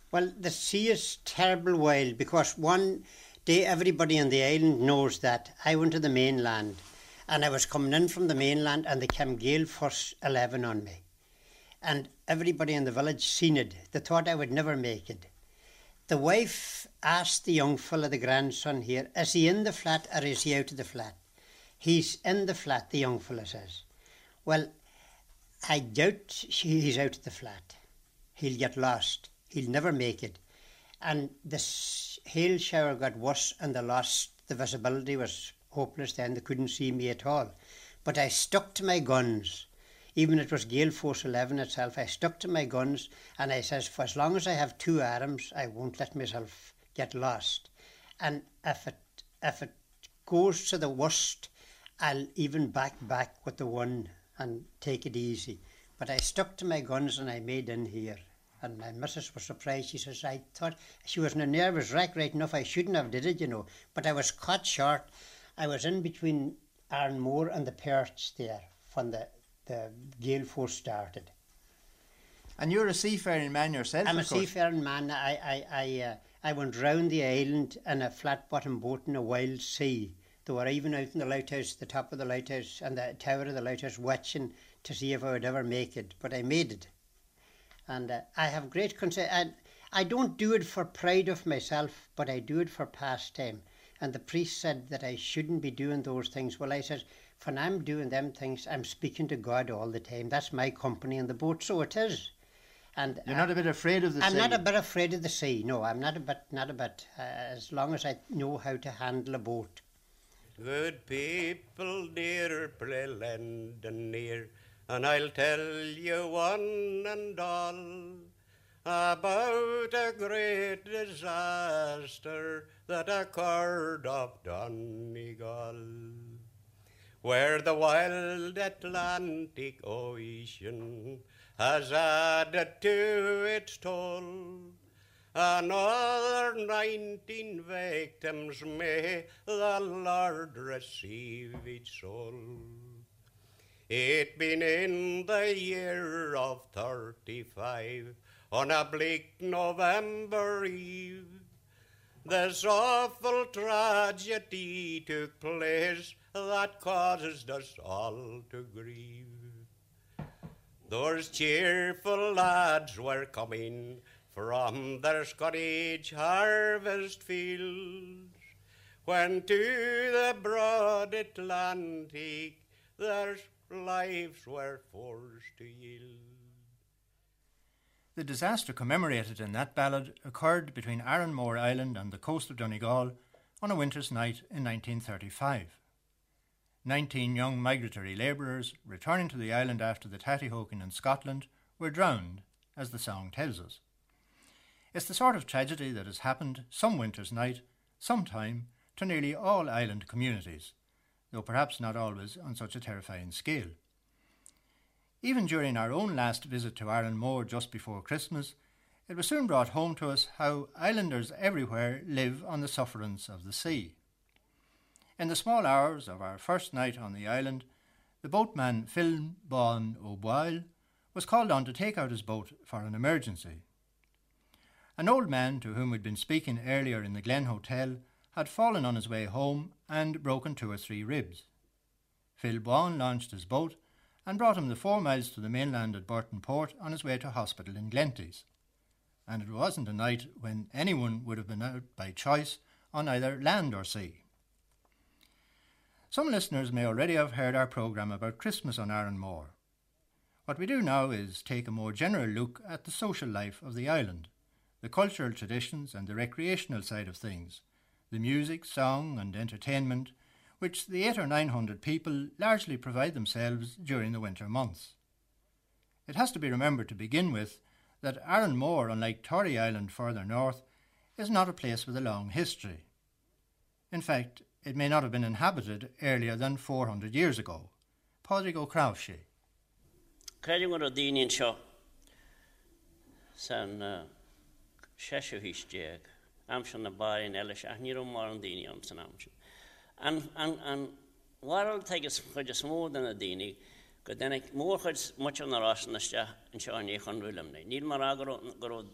Well, the sea is terrible wild because one day everybody on the island knows that I went to the mainland and I was coming in from the mainland and they came gale force 11 on me. And everybody in the village seen it. They thought I would never make it. The wife asked the young fella, the grandson here, is he in the flat or is he out of the flat? He's in the flat, the young fella says. Well, I doubt he's out of the flat. He'll get lost. He'll never make it. And the hail shower got worse and they lost. The visibility was hopeless then. They couldn't see me at all. But I stuck to my guns. Even it was gale force 11 itself, I stuck to my guns and I says, for as long as I have two arms, I won't let myself get lost. And if it goes to the worst, I'll even back with the one and take it easy. But I stuck to my guns and I made in here. And my missus was surprised. She says, I thought she was in a nervous wreck right enough. I shouldn't have did it, you know. But I was caught short. I was in between Arranmore and the Perch there when the gale force started. And you're a seafaring man yourself, I'm a seafaring man. I went round the island in a flat-bottom boat in a wild sea. They were even out in the lighthouse, the top of the lighthouse and the tower of the lighthouse watching to see if I would ever make it. But I made it. And I have great concern. I don't do it for pride of myself, but I do it for pastime. And the priest said that I shouldn't be doing those things. Well, I said, when I'm doing them things, I'm speaking to God all the time. That's my company in the boat, so it is. And you're not a bit afraid of the sea? I'm not a bit afraid of the sea, no, I'm not a bit, as long as I know how to handle a boat. Good people near Preland and near, and I'll tell you one and all about a great disaster that occurred off Donegal, where the wild Atlantic Ocean has added to its toll. Another 19 victims may the Lord receive each soul. It been in the year of 35, on a bleak November eve, this awful tragedy took place that caused us all to grieve. Those cheerful lads were coming from their Scottish harvest fields, when to the broad Atlantic their lives were forced to yield. The disaster commemorated in that ballad occurred between Arranmore Island and the coast of Donegal on a winter's night in 1935. 19 young migratory labourers returning to the island after the Tattyhoken in Scotland were drowned, as the song tells us. It's the sort of tragedy that has happened some winter's night, sometime, to nearly all island communities, though perhaps not always on such a terrifying scale. Even during our own last visit to Arranmore just before Christmas, it was soon brought home to us how islanders everywhere live on the sufferance of the sea. In the small hours of our first night on the island, the boatman Phil Bon O'Boyle was called on to take out his boat for an emergency. An old man to whom we'd been speaking earlier in the Glen Hotel had fallen on his way home and broken 2 or 3 ribs. Phil Bon launched his boat and brought him the 4 miles to the mainland at Burton Port on his way to hospital in Glenties. And it wasn't a night when anyone would have been out by choice on either land or sea. Some listeners may already have heard our programme about Christmas on Arranmore. What we do now is take a more general look at the social life of the island, the cultural traditions and the recreational side of things, the music, song and entertainment which the 800 or 900 people largely provide themselves during the winter months. It has to be remembered to begin with that Arranmore, unlike Tory Island further north, is not a place with a long history. In fact, it may not have been inhabited earlier than 400 years ago. Pádraig Ó Cráibhse. Creating with a Dinian show, San Sheshuhishjeg, Amshan the Bar in Elish, and you're more on Dinian San Amshan. And Warrell take us for just more than a Dini, but then more much on the Ross and the Sha and Shawnee on William. Neil Maragro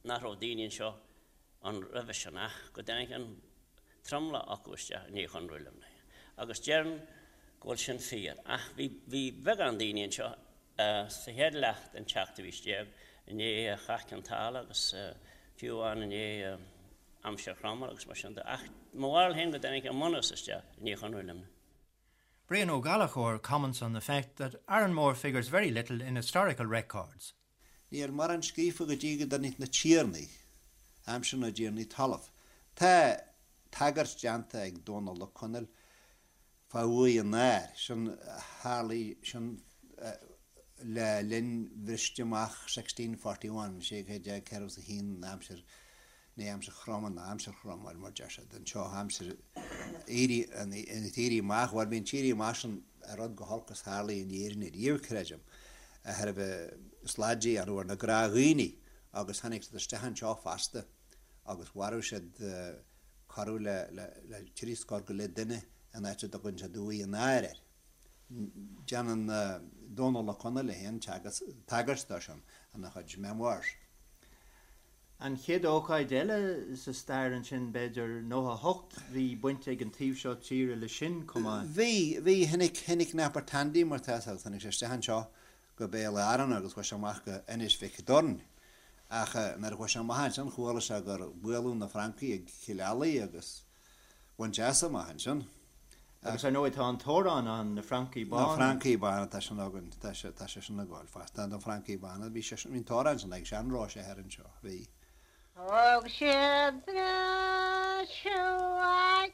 naró daoine seo an revisionach go danig an tramla acuiste ní chun ruilim. Agus dearn ghil sin fiar. Bhí bheag an daoine seo sa head lecht an teachta bhí steag ní chachcantála agus fiúán ní amsir chramar agus mar sin. Ach mháil hen go danig an monas iste ní chun ruilim. Brian O'Gallagher comments on the fact that Aaronmore figures very little in historical records. Níor mar an scrífa go ddíga dan na tíarnaí, amsin na díarnaí talamh. Tá tagart deanta ag Donald O'Connell fáhui an náir, sin Harley sin le linn bhristeamach 1641, sé ché ceirh sa hín amsir ní amsir chroman na amsir chromal mar deise den seo amsir éri an tíri mach war bín tíri másin a rod go holcas Harley in dhéirni díircreidem a herb sladí an uair na graghíní agus hannig sa stehan seo fasta agus waru siad carú le tíriscor go le duine an éite do gunn se dúí an áire. Jan an Donald O'Connell hen tagarsta sin an na chuid memoirs. An chéad ócáid eile sa stair an sin beidir nó a hocht hí buinte ag an tíomh seo tíre le sin cumáin. Bhí hinnig napar tandí mar teáil tannig sé stehan seo go béile aran agus chu seach go inis fi dorn. Ach nar chu sem mahan sin chuála se gur buú na Francaí ag chilealaí agus bhaintesa mahan sin. Agus I know itá an tórán an na Francaí Bána. Na Francaí Bána tá sin agan tá sé sin na gáil fast. An Francaí Bána bhí sé sin tórán sin ag sean rá sé herann seo bhí. Og sjedra sjøa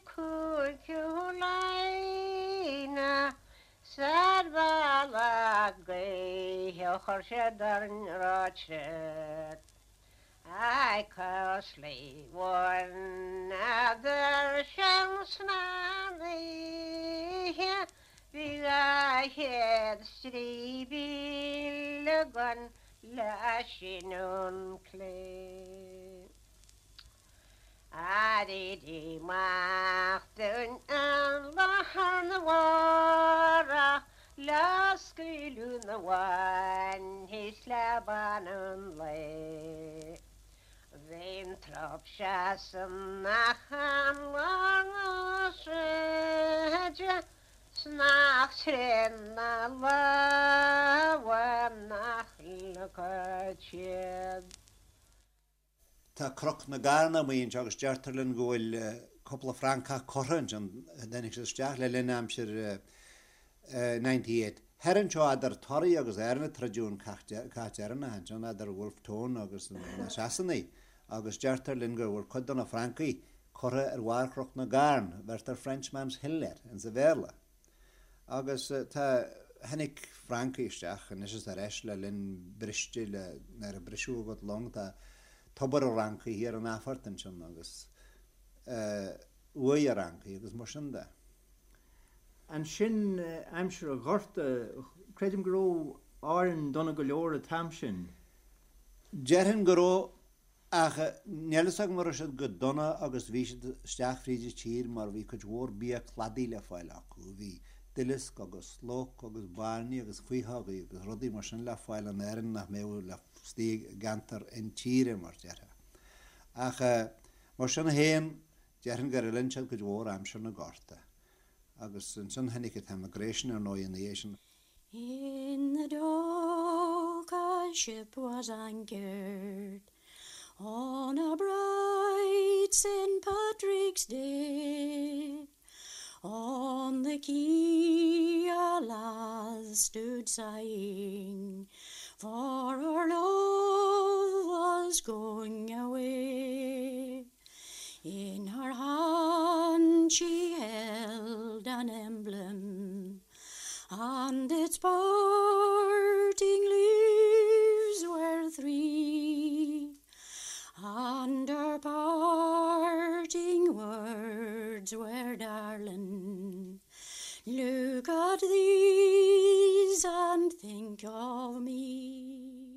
kurkulaina Sarvala gøy og sjedarn rachet I costly one other chansnani Vi I had stribilagan lashinun clay Adidi machtun an lahan wara Laskilun the one his labanon lay Vein trop shasam nachan warnosheja Snachrin na lawa nachlukached Tá croch na garna míon agus deartarlinn gohfuil coppla Franca corrant an dennig sa steach le linn amsir 98. Herann seo adar torí agus airna tradiún cátearna han seo adar Wolf Tone agus na Sasannaí agus deartarlinn gur bhfuil chudan na Francaí corra bhhar croch na garn vertar Frenchman's Hiller in sa bhéla. Agus tá hennig Francaí isteach an is ar eis le linn briste le nar a brisú got long tá Tobar rancaí hir an áfartan sin agus uair rancaí agus mar sin de. An sin aimsir a ghorta, credim goró áireann donna go leor a tam sin. Dearhan goró ach nelasag mar siad go donna agus bhí siad steach fríide tír mar bhí chuid mhór bí chladí le fáil acu. Bhí dilisc agus slóc agus barní agus fuitheagaí agus rudaí mar sin le fáil an éireann nach méú le stíg gantar in tíre mar deartha. Ach mar sin héin dearhan gur linsead go mhór amsir na gáta. Agus sin hennig it emigration or no in the Asian. In the dock a ship was anchored on a bright St. Patrick's Day. On the quay a lass stood sighing, for her love was going away. In her hand she held an emblem, and its parting leaves were 3, and her parting words were, darling, look at these and think of me.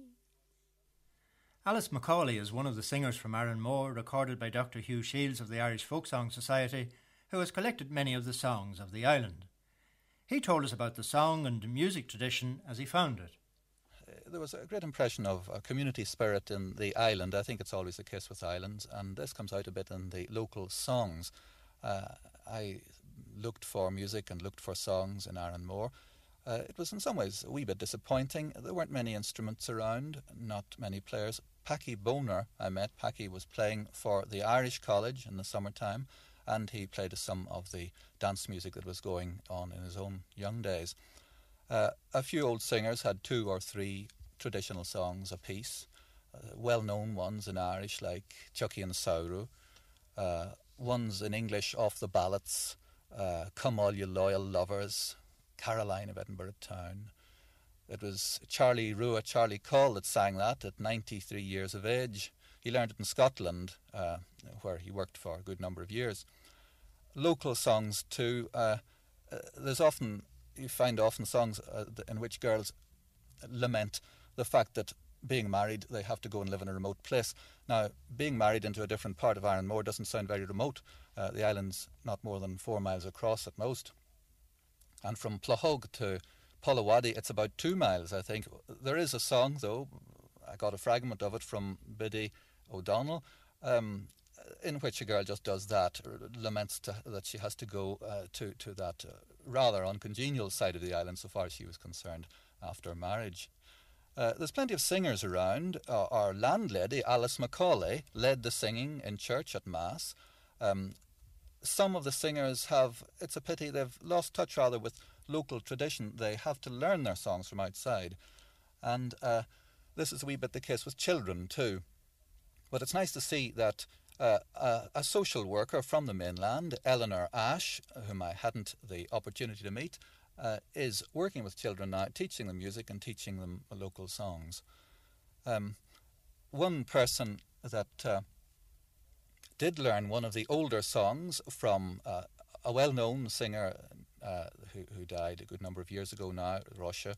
Alice Macaulay is one of the singers from Aaronmore, recorded by Dr. Hugh Shields of the Irish Folk Song Society, who has collected many of the songs of the island. He told us about the song and music tradition as he found it. there was a great impression of a community spirit in the island. I think it's always the case with islands, and this comes out a bit in the local songs. I looked for music and looked for songs in Arranmore. It was in some ways a wee bit disappointing. There weren't many instruments around, not many players. Packy Boner, I met. Packy was playing for the Irish College in the summertime, and he played some of the dance music that was going on in his own young days. A few old singers had 2 or 3 traditional songs apiece, well-known ones in Irish like Chucky and Sauru, ones in English off the ballads, Come All You Loyal Lovers, Caroline of Edinburgh Town. It was Charlie Call that sang that at 93 years of age. He learned it in Scotland, where he worked for a good number of years. Local songs too. You find often songs in which girls lament the fact that being married, they have to go and live in a remote place. Now, being married into a different part of Arranmore doesn't sound very remote. The island's not more than 4 miles across at most. And from Plahog to Polawadi, it's about 2 miles, I think. There is a song, though, I got a fragment of it from Biddy O'Donnell, in which a girl just does that, laments that she has to go to that rather uncongenial side of the island so far as she was concerned after marriage. There's plenty of singers around. Our landlady, Alice Macaulay, led the singing in church at Mass. Some of the singers it's a pity, they've lost touch rather with local tradition. They have to learn their songs from outside. And this is a wee bit the case with children too. But it's nice to see that a social worker from the mainland, Eleanor Ash, whom I hadn't the opportunity to meet, is working with children now, teaching them music and teaching them local songs. One person that did learn one of the older songs from a well-known singer who died a good number of years ago now, Russia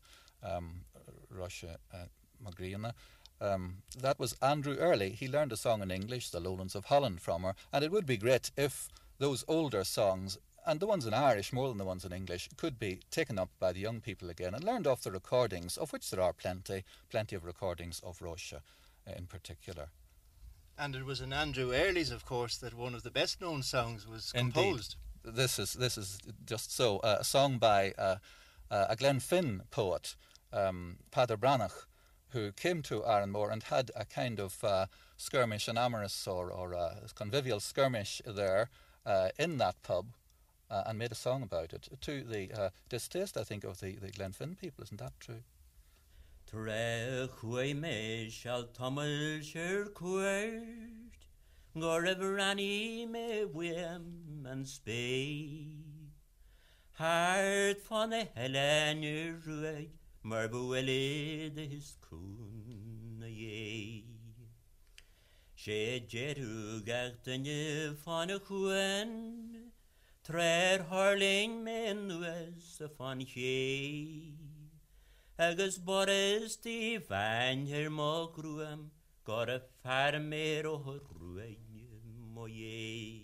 Magriana. That was Andrew Early. He learned a song in English, The Lowlands of Holland, from her, and it would be great if those older songs, and the ones in Irish more than the ones in English, could be taken up by the young people again and learned off the recordings, of which there are plenty of recordings of Russia in particular. And it was in Andrew Early's, of course, that one of the best-known songs was composed. Indeed. This is just so. A song by a Glenfin poet, Padder Branagh, who came to Arranmore and had a kind of skirmish, an amorous or a convivial skirmish there in that pub, and made a song about it, to the distaste, I think, of the Glenfin people. Isn't that true? Trechwe me shall tummel shir quert, Gorever Annie me whim and spade. Hart van de Helene ruig, maar bewelle de his koen ye. She jeru gachtanje van a koen, Trer harling men was van ye. Agus Boris die van her mogruam, got a farmer or ruin moye.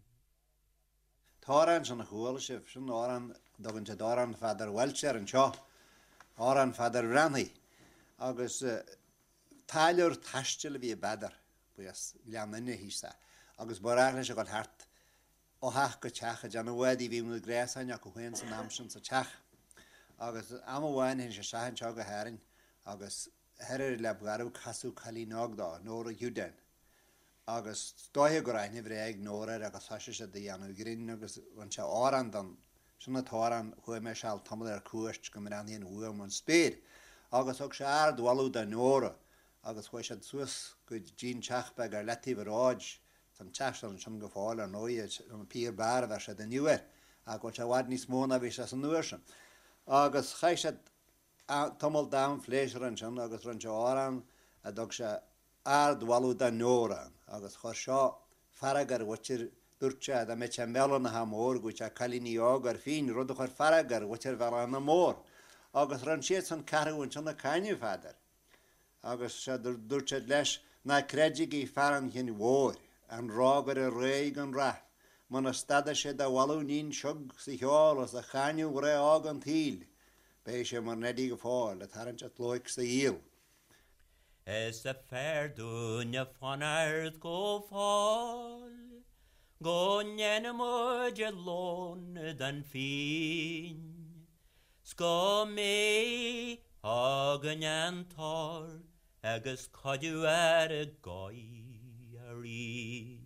Táran san a chúil sibh sin áran dogann te dáran fadar Welcher an seo, áran fadar Ranny, agus táilear taistil bhí badar, buas leanine hísa, agus borachna se got hart, ó hach go teach a jan wedi bhí mu gréasain a go hwein san amsin sa teach. Agus am bhhain hin se sahan seo go harin, agus herir le bgarú casú chalí nágdá, nóra Juden. Agus dóthe go raithne bhréag nóra agus hasise se de anú grin agus van se áran dan sinna táran chuir me seall tamil ar cuairt go mraníon uam an spéir. Agus og se dwalú da nóra, agus chuir se suas go Jean Chachbeg ar letí bhráid san teachstal sin go fáil ar nóiad an pír bar bhar se den nuair, a go se wad níos móna bhí se san nuair sin. Agus chaith se tamil dam fléisir an sin, agus ran se áran a dog se dwalú da nóra, agus chuir seo faragar witir dúrte a me se melan na ha mór go se chalíní ágar fin, rud chuir faragar witir bhar an na mór. Agus ran siad san carúin sin na cainniu fadar. Agus se dúrte leis na credigí faran chin mhór, an rágar a réig an ra. Man a stada se da walú nín siog sa cheáil as a chainniu ré ág an tíl. Bé se mar nedí go fáil, a tarint at loic sa íl. is a fair dunya fan earth go fall. Go nyenamud alone than fiend. Sco me hagan and tor, agus codju a goy a rish.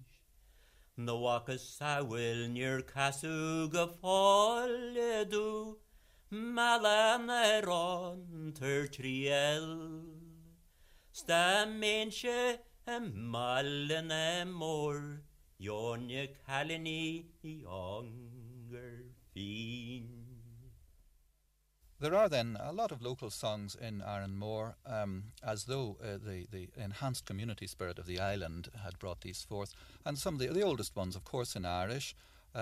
No wakas sa will near casuga fall do, malan eron ter triel. Sta menche malen mor, jonje kalini younger fiend. There are then a lot of local songs in Arranmore, as though the enhanced community spirit of the island had brought these forth. And some of the oldest ones, of course, in Irish.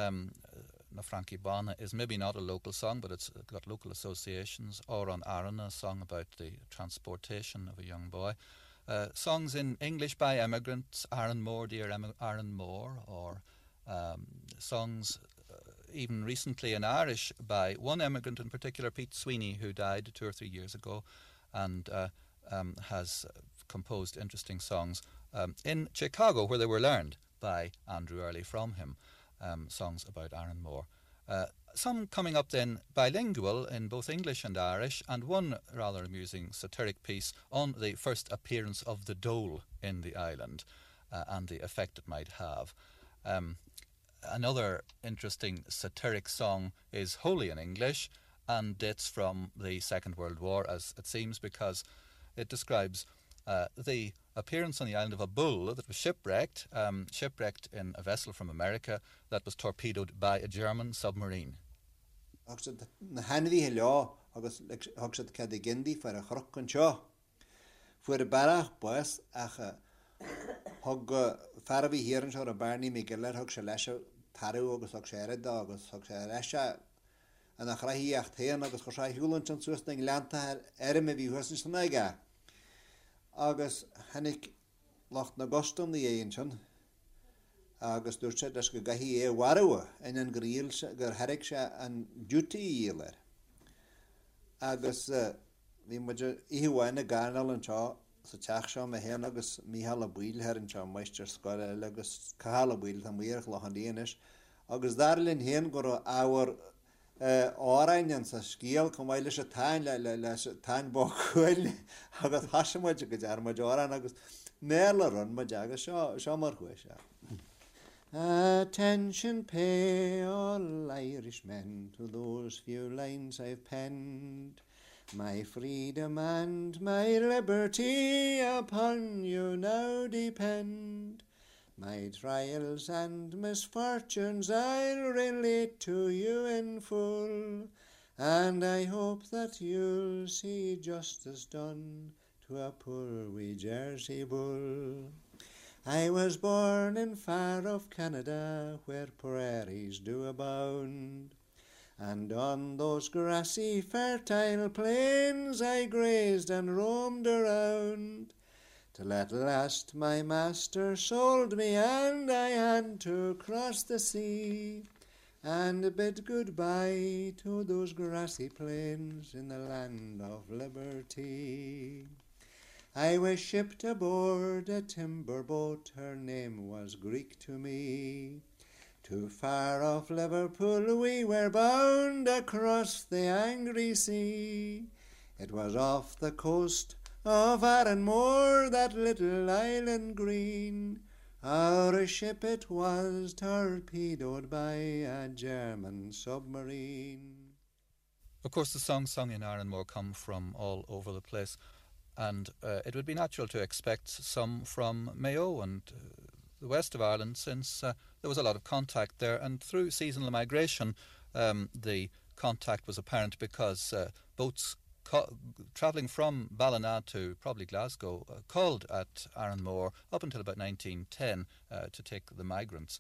Na Frankie Bana is maybe not a local song, but it's got local associations. Or on Arran, a song about the transportation of a young boy. Songs in English by emigrants, Arranmore, dear Arranmore, or songs even recently in Irish by one emigrant in particular, Pete Sweeney, who died 2 or 3 years ago and has composed interesting songs in Chicago, where they were learned by Andrew Early from him, songs about Arranmore. Some coming up then bilingual in both English and Irish, and one rather amusing satiric piece on the first appearance of the dole in the island and the effect it might have. Another interesting satiric song is wholly in English and dates from the Second World War, as it seems, because it describes the appearance on the island of a bull that was shipwrecked in a vessel from America that was torpedoed by a German submarine. Na hanvi hello agus hogsad cad gindi for a chrock cho for a barach boss ach hog farvi here and a barney migueler hog shalasha taru agus hog share agus hog shalasha and a khrahi achthean agus khosha hulan chan susting lanta erme vi hosn snaga agus hanik locht na gostum the ancient agus dúirte leis go gaithí warua in an gríil gur herric se an duty íler. Agus bhí muidir íhuaine garnal an seo sa teach seo me héan agus míhall buil her an seo meister scoile agus cahala buil tá muíoch lochan díanais. Agus darlinn héan gur áhar árainin sa scíal com bhaile se tain leis tain bóchuil agus haisimuide go dear muid árain agus néla run muid agus seo mar chuis se. Attention pay all Irishmen to those few lines I've penned. My freedom and my liberty upon you now depend. My trials and misfortunes I'll relate to you in full, and I hope that you'll see justice done to a poor wee Jersey bull. I was born in far off Canada, where prairies do abound, and on those grassy fertile plains I grazed and roamed around, till at last my master sold me and I had to cross the sea and bid goodbye to those grassy plains in the land of liberty. I was shipped aboard a timber boat, her name was Greek to me. Too far off Liverpool we were bound across the angry sea. It was off the coast of Arranmore, that little island green. Our ship it was torpedoed by a German submarine. Of course, the songs sung in Arranmore come from all over the place. And it would be natural to expect some from Mayo and the west of Ireland, since there was a lot of contact there. And through seasonal migration, the contact was apparent because boats travelling from Ballina to probably Glasgow called at Arranmore up until about 1910 to take the migrants.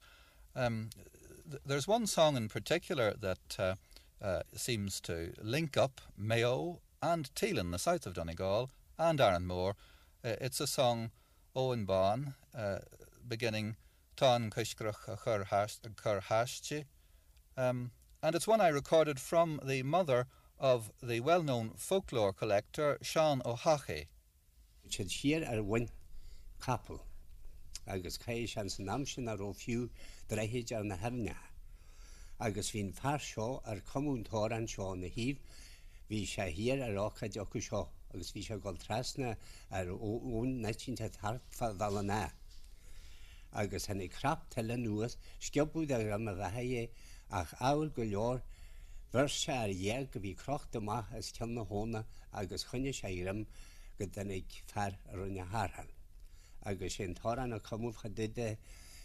There's one song in particular that seems to link up Mayo and Teelan, the south of Donegal, and Arranmore. It's a song Owen Bon, beginning Tan Kushkrach Chur Hashchi. And it's one I recorded from the mother of the well-known folklore collector Sean O'Hache. Chid siar one couple. Agus caiis an san amsin ar ó fiú dreihid ar na herne. Agus hín far seo ar comúntóir an seo na híb, hí sé hir ar ácha deocu seo, agus hí sé gáil trasna ar ón netínta thart fadal na. Agus hynny crap tel yn nuas, sgiobwyd ar am y fahau ach awl go leor, fyrs ar ieg fi croch dyma as cyn na hona agus chynnu siairym gyda nig far ar yn y harhan. Agus sy'n toran o cymwf chadyde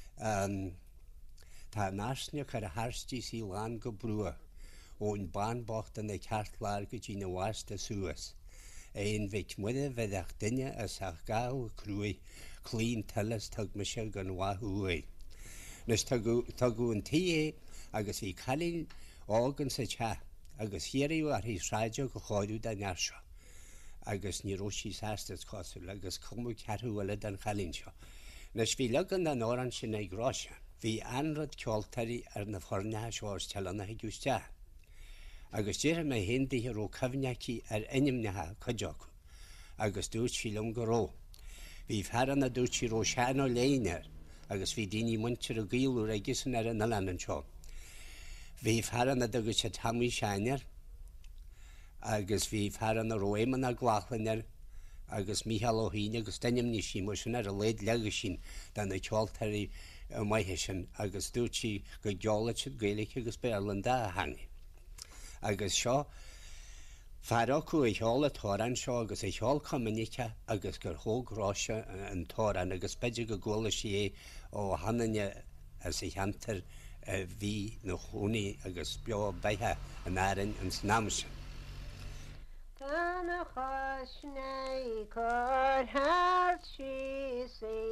ta narsnio car y harsti si lan go brwa o'n ban bocht yn y cart lar gydyn y was dy sŵas. Ein vich mwydde fyddach dynia as ach gael crwy clean teles tag mysio gan wahwy. Nes tagu yn tie agus fi calin organ sa cha agus hieri ar his radio go chodu da narsio. Agus ni roshi sastas kosul agus komu carhu wala dan calin sio. Nes fi lagan dan oran sin ei grosha. Fi anrad kjoltari ar na forna shors chalana higusta. Agus dyr mae hindi hir o cyfniaci ar enim neha codioc. Agus dwys fi lwng goro. Fi ffaran a dwys i ro sian o leiner. Agus fi dini mwyntir o gilwr ei gysyn ar y nylan yn sio. Fi ffaran a dwys a tamu sianer. Agus fi ffaran a ro eman a glachlaner. Agus Michal o hyn agus dynim ni si mwysyn ar y leid legasyn dan y cioltari mai hysyn. Agus dwys i gydiolat sydd gailig agus berlan da hangi. Agus sio, farocw eich hol y toran sio, agus eich hol comunica, agus gyr hog rosio yn toran, agus bedig y gwol ysio o hananya as eich hanter fi na chwni, agus bio baiha yn arin yn snamsio. Dan y chosnau cor hart si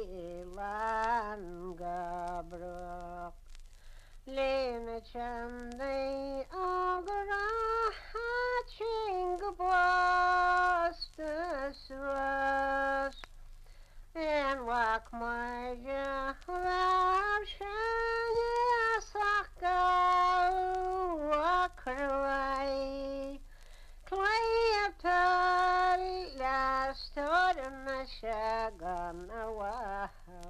lan gabrwch. Lena Chandai Agara Hatching Bostas was and walk my Ravshanya Saka walk away. Clay of Tari last or the Shagan away.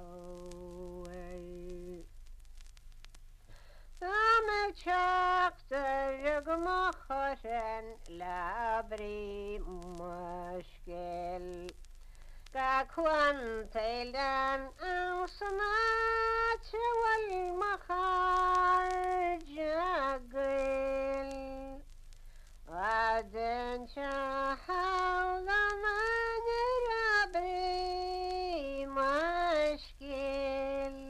Dame chakter jugmachoren labri mushkel. Ga kwanteilan ausnat wal machar jagil. Aden chahawla man labri mushkel.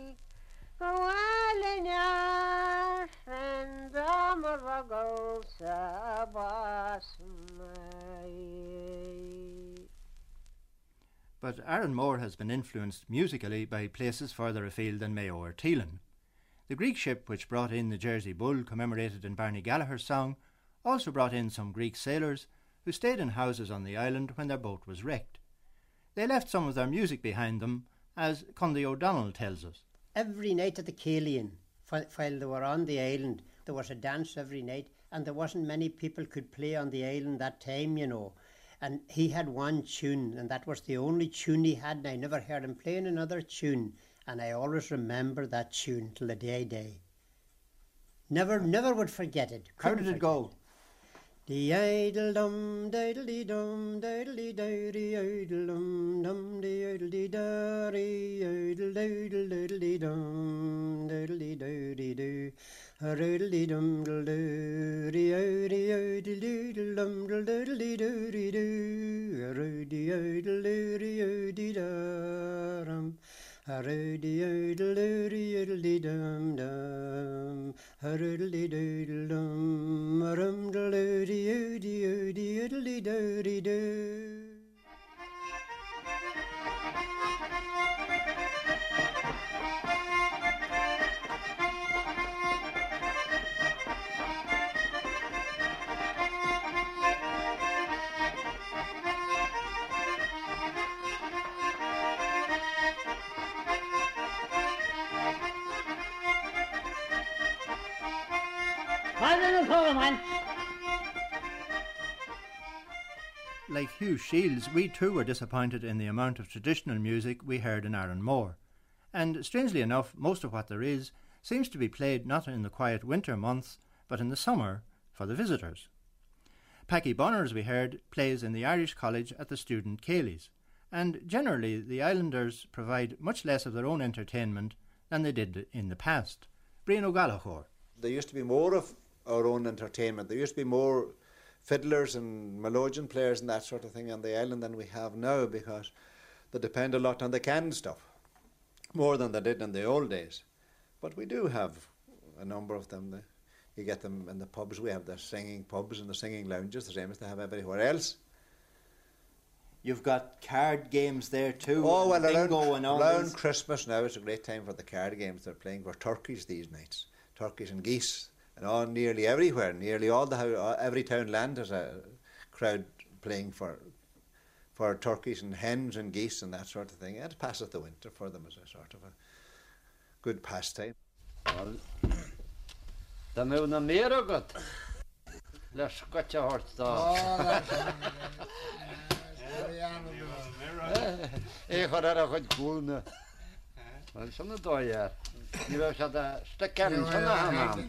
But Aaron Moore has been influenced musically by places further afield than Mayo or Teelan. The Greek ship which brought in the Jersey Bull, commemorated in Barney Gallagher's song, also brought in some Greek sailors who stayed in houses on the island when their boat was wrecked. They left some of their music behind them, as Condy O'Donnell tells us. Every night at the Caillian, while they were on the island, there was a dance every night, and there wasn't many people could play on the island that time, you know. And he had one tune, and that was the only tune he had, and I never heard him playing another tune, and I always remember that tune till the day I die. Never would forget it. How did it go? The idle dum diddly dum diddly diddly idle dum dum diddly diddly idle diddly diddly dum diddly diddly do diddly dum diddly diddly diddly dum diddly diddly do diddly diddly dum. Hurdy diddly dum dum, hurdy dum, rum diddly diddly diddly do. like Hugh Shields, we too were disappointed in the amount of traditional music we heard in Aaronmore. And strangely enough, most of what there is seems to be played not in the quiet winter months, but in the summer for the visitors. Packy Bonner, as we heard, plays in the Irish College at the student Céilís, and generally the islanders provide much less of their own entertainment than they did in the past. Brian O'Gallagher. There used to be more of our own entertainment. There used to be more fiddlers and melodeon players and that sort of thing on the island than we have now, because they depend a lot on the canned stuff, more than they did in the old days. But we do have a number of them. You get them in the pubs. We have the singing pubs and the singing lounges, the same as they have everywhere else. You've got card games there too. Oh, well, bingo and all around Christmas now it's a great time for the card games. They're playing for turkeys these nights, turkeys and geese, and all nearly everywhere, nearly all every townland has a crowd playing for turkeys and hens and geese and that sort of thing. It passes the winter for them as a sort of a good pastime. Da mewn na mér agad. Leis gote hort da. Chod ar a chud gúna. Well, sanna dóiar. Ní bheith se da stecan sanna hanam.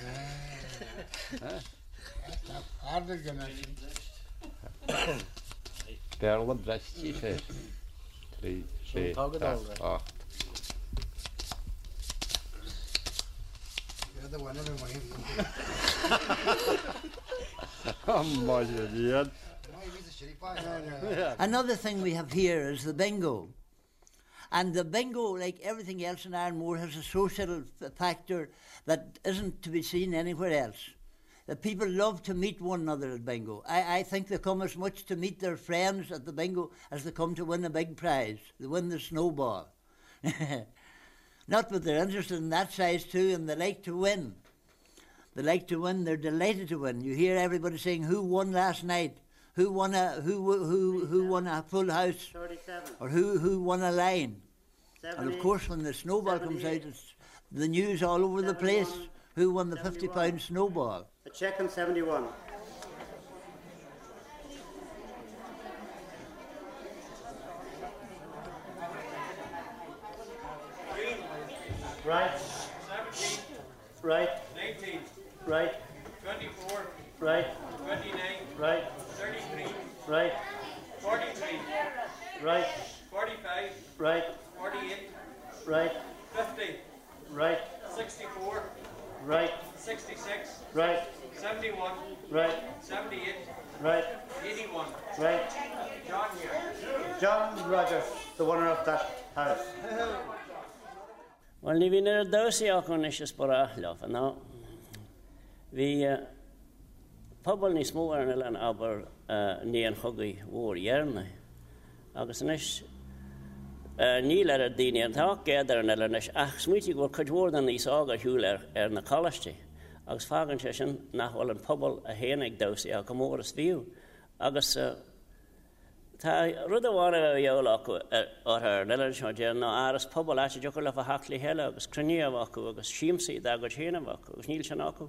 Berla bresti fe. 3, 7, 8. Another thing we have here is the bingo. And the bingo, like everything else in Aaronmore, has a social factor that isn't to be seen anywhere else. The people love to meet one another at bingo. I think they come as much to meet their friends at the bingo as they come to win a big prize. They win the snowball. Not that they're interested in that size too, and they like to win. They like to win. They're delighted to win. You hear everybody saying, "Who won last night? Who won a full house? 37. Or who won a line?" 70, and of course, when the snowball comes out, it's the news all over the place. Who won the 50-pound snowball? A check on 71. Right. 17. Right. 19. Right. 24. Right. 29. Right. 33. Right. 43. Right. 45. Right. 48. Right. 50. Right. 64. Right. 66. Right. 71. Right. 78. Right. 81. Right. John here. John Rogers, the winner of that house. Well, ni vind er dösi akon is spora lafa now. Vi pobol ni små er nelan aber ni en huggy war jerne. Agus nis ni ler dini en tak eder nelan nis ach smiti go kujwordan ni saga huler na college. Agus fagan session nach all en pobol a henig dösi akomoris view. Agus Ta rudahhána bheola acu ar nelan seo déan ná áras pobl áte deochar le a haclaí heile agus cruníamh acu agus siamsaí dá go chéanamh acu agus níl sin acu.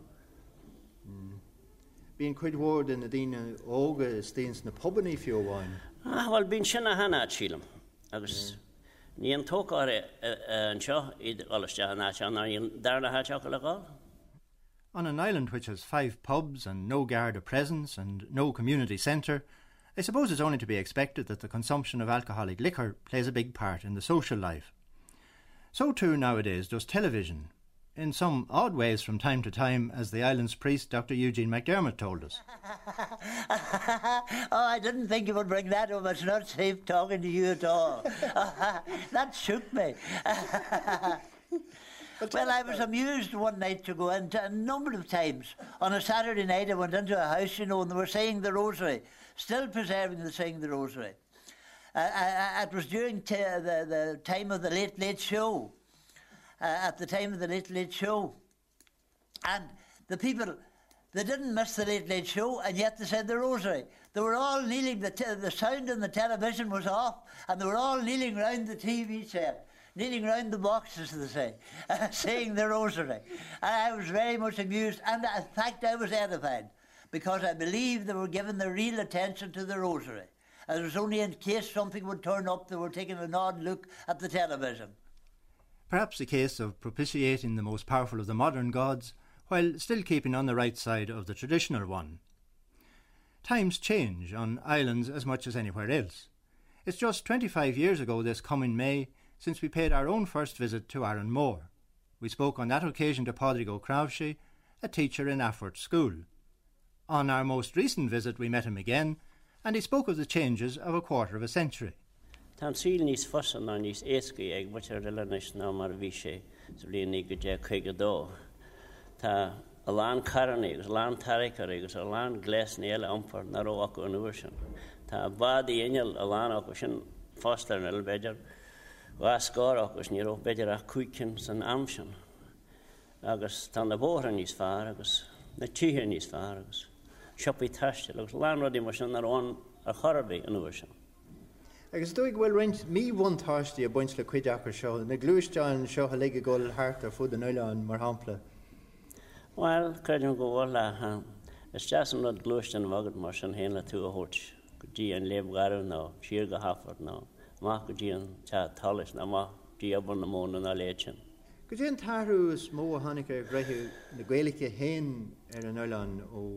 Bíon cuid mhór in na daoine óga is daoins na pobaní fiú bháin. Well, bíon sin a hana sílam agus ní an tócáir an seo iad olaiste na seo ná íon darna háteach le gáil. On an island which has 5 pubs and no Garda presence and no community centre, I suppose it's only to be expected that the consumption of alcoholic liquor plays a big part in the social life. So too nowadays does television, in some odd ways from time to time, as the island's priest Dr. Eugene McDermott told us. Oh, I didn't think you would bring that up. It's not safe talking to you at all. That shook me. Well, I was amused one night to go into a number of times. On a Saturday night I went into a house, and they were saying the rosary, still preserving the saying the rosary. It was during the time of the Late Late Show, at the time of the Late Late Show. And the people, they didn't miss the Late Late Show, and yet they said the rosary. They were all kneeling, the sound on the television was off, and they were all kneeling round the TV set. Kneeling round the boxes, they say, saying the rosary. And I was very much amused, and in fact I was edified, because I believe they were giving their real attention to the rosary. And it was only in case something would turn up, they were taking an odd look at the television. Perhaps a case of propitiating the most powerful of the modern gods, while still keeping on the right side of the traditional one. Times change on islands as much as anywhere else. It's just 25 years ago this coming May since we paid our own first visit to Arranmore. We spoke on that occasion to Padraig O'Cravshay, a teacher in Afford School. On our most recent visit we met him again, and he spoke of the changes of a quarter of a century. Tá síl níos fosan ná níos éascaí ag muir rilenis ná mar bhí sé sa bblion ní go dé chuige dó. Tá a lán carnaí agus lán taricar agus a lán glés ní eile ampar na ró acu an uair sin. Tá bádaí inneal a lán acu sin fostar na beidir gá scór agus ní ró beidir a cuicin san am sin. Agus tá na bóthra níos fearr agus na títhe níos fearr agus siopaí taiste agus lán rudí mar sin ar ón a chorbaí an uair sin. Agus dúig bhfuil roinnt mí bhain táistí a buint le cuideachar seo, na glúisteáin seo a léige ggóil thart ar fud an Uilleán mar hampla. Well, craidim go bhfuil le is teas an rud glúistean bhagad mar sin héanla tú a thuirt go dtí an léamhgarú ná siar go hafart ná amach go dtí an te talis ná amach dtí abban na móna ná léid sin. Go dtí an tarú is mó a tháinig ar greithú na Gaeilge héin ar an Uilleán ó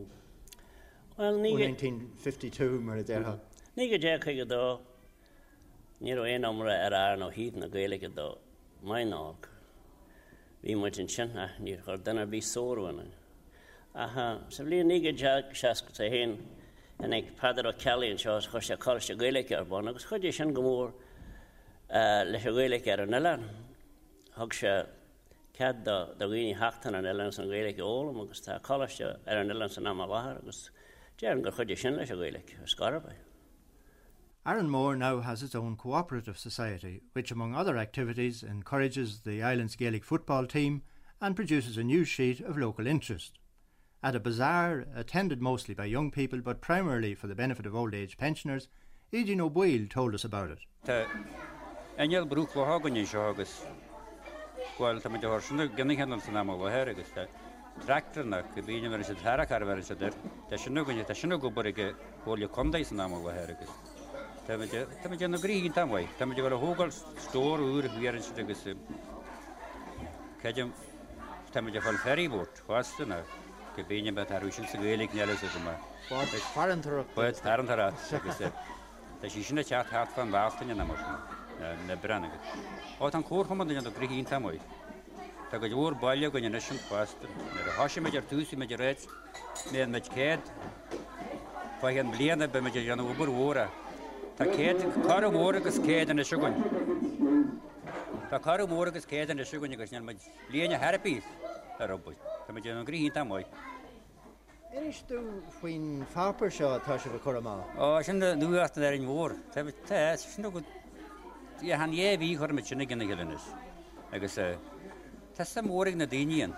1952 mar a dheartha. Ní go dé chuige dó ní ó éon amra ar air nó híad na Gaeilge dó mainách. Bhí muid an sin ní chuir duine bhí sóirhaine. Sa bblion ní go deag seaca a héin in ag Padar ó Kelly an seo chuir sé choiste Gaeilge ar bon, agus chuidir sin go mór leis a Gaeilge ar an Uilleán. Thug sé cead do ghaoine heachtain an Uilleán san Gaeilge ólam agus tá choiste ar an Uilleán san am láthair agus dearan go chuidir sin leis a Gaeilge ar Scarabay. Arranmore now has its own cooperative society, which among other activities encourages the island's Gaelic football team and produces a news sheet of local interest. At a bazaar, attended mostly by young people but primarily for the benefit of old age pensioners, Eugene O'Boyle told us about it. Eniel brúch le hagann seo agus bhil tá de sinna gannighan san am bhhéir agus tractornach go bíine mar is tharacar bhar is idir tá sinna go borige bhil condaí san am bhhéir agus. Tá na gríhín tamhaid, tá go a thógáil stór úr bhíarann si agus ceidim tá fáil ferrybót chástanna go bíine be arú sin sa Gaeilge neala go mar. Báid farantarach agus tá sí sinna teat háat fan bháltaine na mar na brenagat. Á an cóirchaman na gríhín tamhaid. Tá go dúr bailile go na sin chástan, na a hasisi meidir túsí meidir réit mé meid céad fa an bliana be meidir an ubar óra. Tá céad cara mór agus céad an siúgain. Tá cara mór agus céad an siúgain agus neal meid bliana herpí ar obaid. Tá meidir an gríhín tamhaid. Inis tú faoin fápar seo tá se bh choramá? Á sin nuachtain ar an mór. Tá sin go han éhí chuir me sinna gna gilinnis. Agus tá sa mórig na daíon.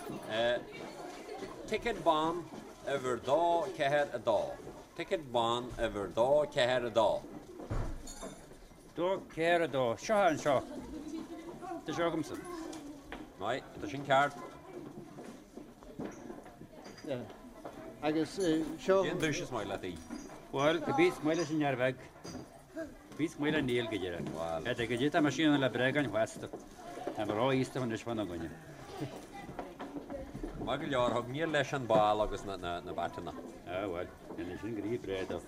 Ticket bomb over dá cehead a dá. Ticket bomb over dá cehead a dá. Dó ceir a dá. Seo an seo. Tá seo gomsa. Right, tá sin ceart. Agus seo... Cén dúis mai le í? Bhil go bís maile sin nearbheith. Bís maile níl go dtíire. Tá go dtí mar sína le bregan huasta. Tá mar rá ísta fan is fanna goine. Má go leor thug níl leis an báil agus na batana. Bhil, ina sin grí bréad.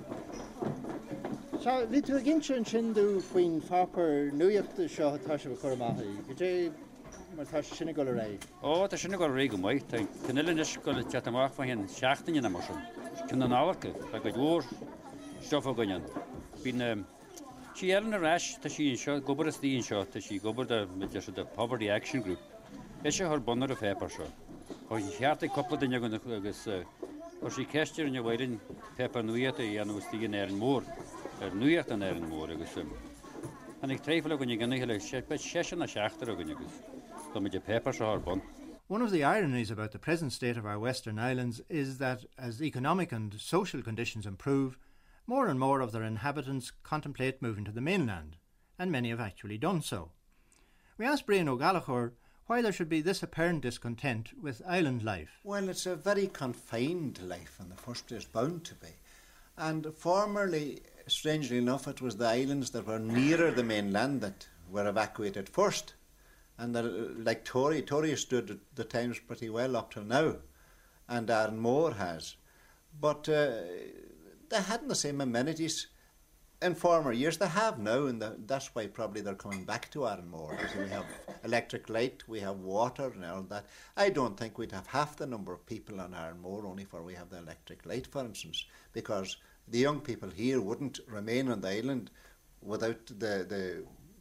Tá bhí tú ginse an sinú faoin fápar nuíochta seo tá se bh choramáthaí. Go dé mar tá sinna go ré. Ó tá sinna go ré go maiid. Tá canilis go teamach fa hen seaachtaine na mar sin. Cin an áhacha tá go dúr stofa goinean. Bhín síalan a ráis tá sí seo gobar is tíon seo tá sí gobar de Poverty Action Group. Is sé th bonar a fépar seo. Tá sin cheartta coppla daine agus tá sí ceistir in bhhairinn pepar nuíochta í anús tíon ar an mór. Ar nuíocht an ar an mór agus hanig tréifile gonne ganna le sean a seachtar a gonne agus. Tá muid pepar seo th bon. One of the ironies about the present state of our Western Islands is that as economic and social conditions improve, more and more of their inhabitants contemplate moving to the mainland, and many have actually done so. We asked Brian O'Gallagher why there should be this apparent discontent with island life. Well, it's a very confined life in the first place, bound to be. And formerly, strangely enough, it was the islands that were nearer the mainland that were evacuated first. And like Tory stood the times pretty well up till now, and Arranmore has. But they hadn't the same amenities in former years. They have now, and that's why probably they're coming back to Arranmore. So we have electric light, we have water and all that. I don't think we'd have half the number of people on Arranmore only for we have the electric light, for instance, because the young people here wouldn't remain on the island without the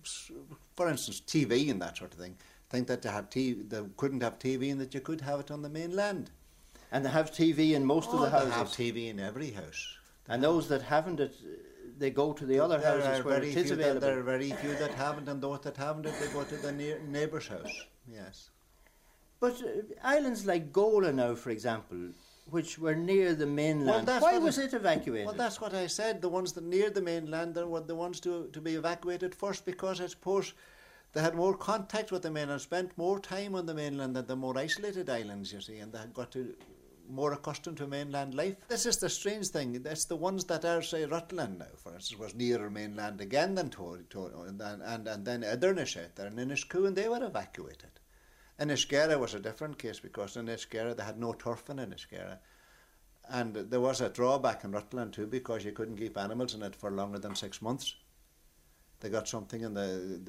for instance, TV and that sort of thing. Think that they couldn't have TV and that you could have it on the mainland. And they have TV in most of the houses? They have TV in every house. And those that haven't it, they go to the other houses where it is available? There are very few that haven't, and those that haven't it, they go to the neighbour's house, yes. But islands like Gola now, for example, which were near the mainland, why was it evacuated? Well, that's what I said. The ones that near the mainland were the ones to be evacuated first, because I suppose they had more contact with the mainland, spent more time on the mainland than the more isolated islands, you see, and they had got more accustomed to mainland life. This is the strange thing. That's the ones that are, say, Rutland now, for instance, was nearer mainland again than Tory and then Idirnish out there, and Inishku, and they were evacuated. Inishkera was a different case, because in Inishkera they had no turf in Inishkera. And there was a drawback in Rutland too, because you couldn't keep animals in it for longer than 6 months. They got something and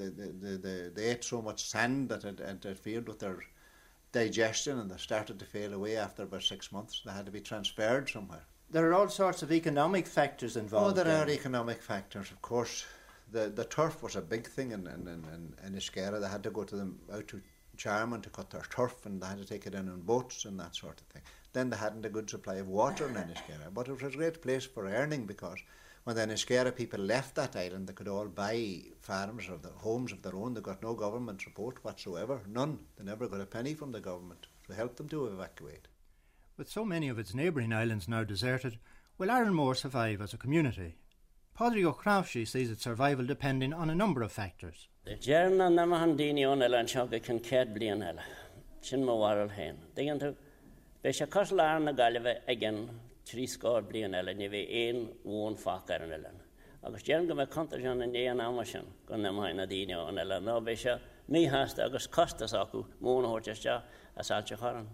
they ate so much sand that it interfered with their digestion, and they started to fail away after about 6 months. They had to be transferred somewhere. There are all sorts of economic factors involved. Oh, there are economic factors, of course. The turf was a big thing in Inishkera. They had to go out to Charman to cut their turf, and they had to take it in on boats and that sort of thing. Then they hadn't a good supply of water in Inishkera, but it was a great place for earning, because when the Inishkera people left that island, they could all buy farms or the homes of their own. They got no government support whatsoever, none. They never got a penny from the government to help them to evacuate. With so many of its neighbouring islands now deserted, will Arranmore survive as a community? Pádraig Ó Cravshay sees its survival depending on a number of factors. The Gerna namahan dinion elan shoga can cad blian ella. Shin mawaral hen. Digantu Besha Koslar na Galiva again 3 score blian ella nive ein one fakar an elan. Agus Gerna me contagion and an amashan gon namahina dinion ella. No Besha me hast agus costas aku moon horchesha as alchaharan.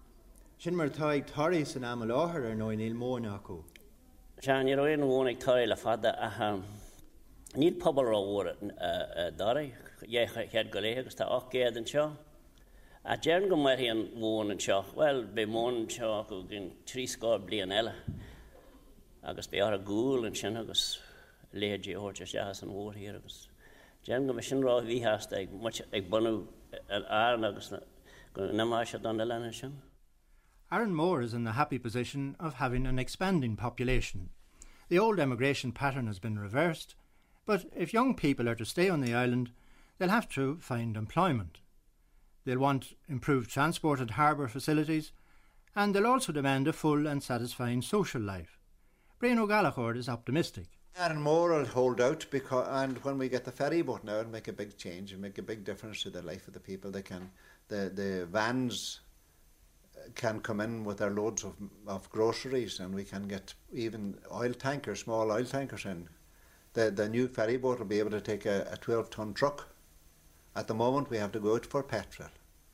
Shin mar taig Tory san amalahar no in il moon aku. Shan you in one Tory la fada Need pobl over Dory, ye had Galegas to Ockgad and Shaw. A Jern go Marian won and Shaw, well, be Mon Shaw in 3 score blianella. August be a ghoul and Shenagus, Lady Horchas Yas and War here. Jern go Mission Raw, we has much like Bonu and Aaron August Namasha on the Lanation. Arranmore is in the happy position of having an expanding population. The old emigration pattern has been reversed. But if young people are to stay on the island, they'll have to find employment. They'll want improved transport and harbour facilities, and they'll also demand a full and satisfying social life. Brian O'Gallagher is optimistic. Arranmore will hold out, and when we get the ferry boat now, it'll make a big change and make a big difference to the life of the people. The vans can come in with their loads of groceries, and we can get even small oil tankers in. The new ferry boat will be able to take a 12-ton truck. At the moment, we have to go out for petrol.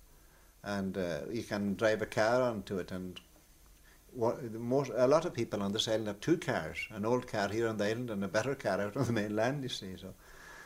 And you can drive a car onto it. And a lot of people on this island have 2 cars. An old car here on the island and a better car out on the mainland, you see. So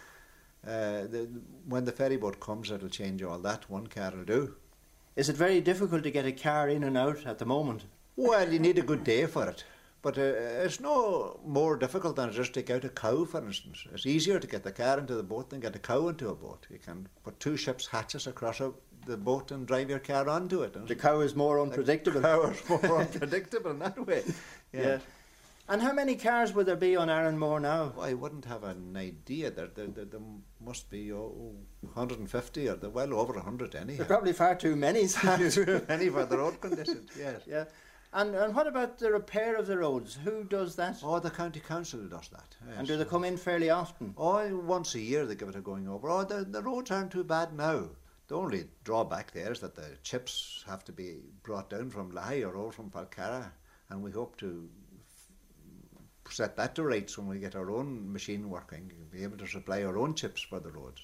when the ferry boat comes, it'll change all that. 1 car will do. Is it very difficult to get a car in and out at the moment? Well, you need a good day for it. But it's no more difficult than just take out a cow, for instance. It's easier to get the car into the boat than get a cow into a boat. You can put 2 ships' hatches across the boat and drive your car onto it. The cow is more unpredictable. The cow is more unpredictable in that way. Yeah. And how many cars would there be on Arranmore now? Well, I wouldn't have an idea. There must be 150 or well over 100 anyhow. There are probably far too many. Too many for the road conditions, yes. Yeah. And what about the repair of the roads? Who does that? Oh, the county council does that. Yes. And do they come in fairly often? Oh, once a year they give it a going over. Oh, the roads aren't too bad now. The only drawback there is that the chips have to be brought down from Lahi or over from Falcara, and we hope to set that to rights when we get our own machine working, be able to supply our own chips for the roads.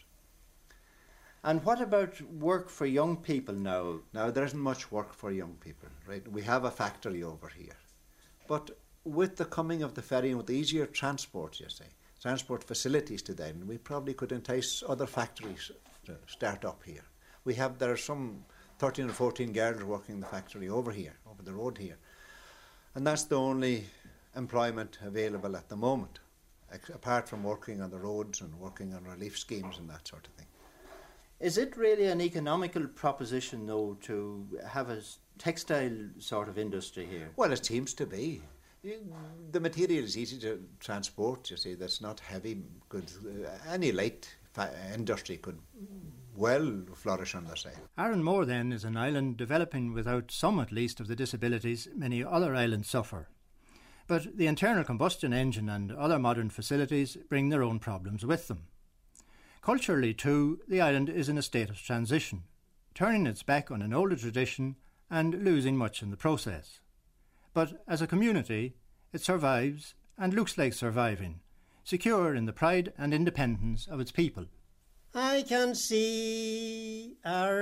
And what about work for young people now? Now, there isn't much work for young people, right? We have a factory over here. But with the coming of the ferry and with the easier transport, you see, transport facilities to then, we probably could entice other factories to start up here. There are some 13 or 14 girls working in the factory over here, over the road here. And that's the only employment available at the moment, apart from working on the roads and working on relief schemes and that sort of thing. Is it really an economical proposition, though, to have a textile sort of industry here? Well, it seems to be. The material is easy to transport, you see, that's not heavy goods. Any light industry could well flourish on the side. Arranmore, then, is an island developing without some, at least, of the disabilities many other islands suffer. But the internal combustion engine and other modern facilities bring their own problems with them. Culturally, too, the island is in a state of transition, turning its back on an older tradition and losing much in the process. But as a community, it survives and looks like surviving, secure in the pride and independence of its people. I can see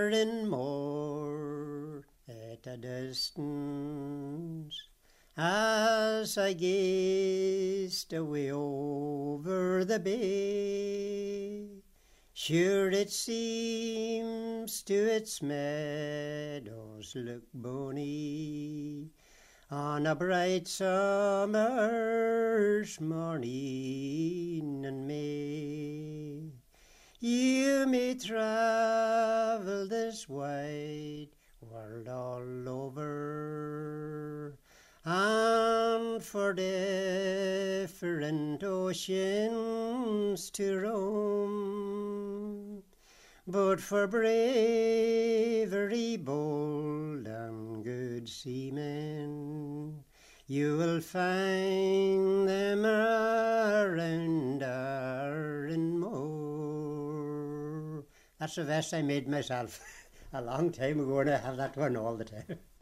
Arranmore at a distance, as I gazed away over the bay. Sure it seems to its meadows look bonny on a bright summer's morning in May. You may travel this wide world all over, and for different oceans to roam, but for bravery bold and good seamen, you will find them around Arranmore. That's a verse I made myself a long time ago, and I have that one all the time.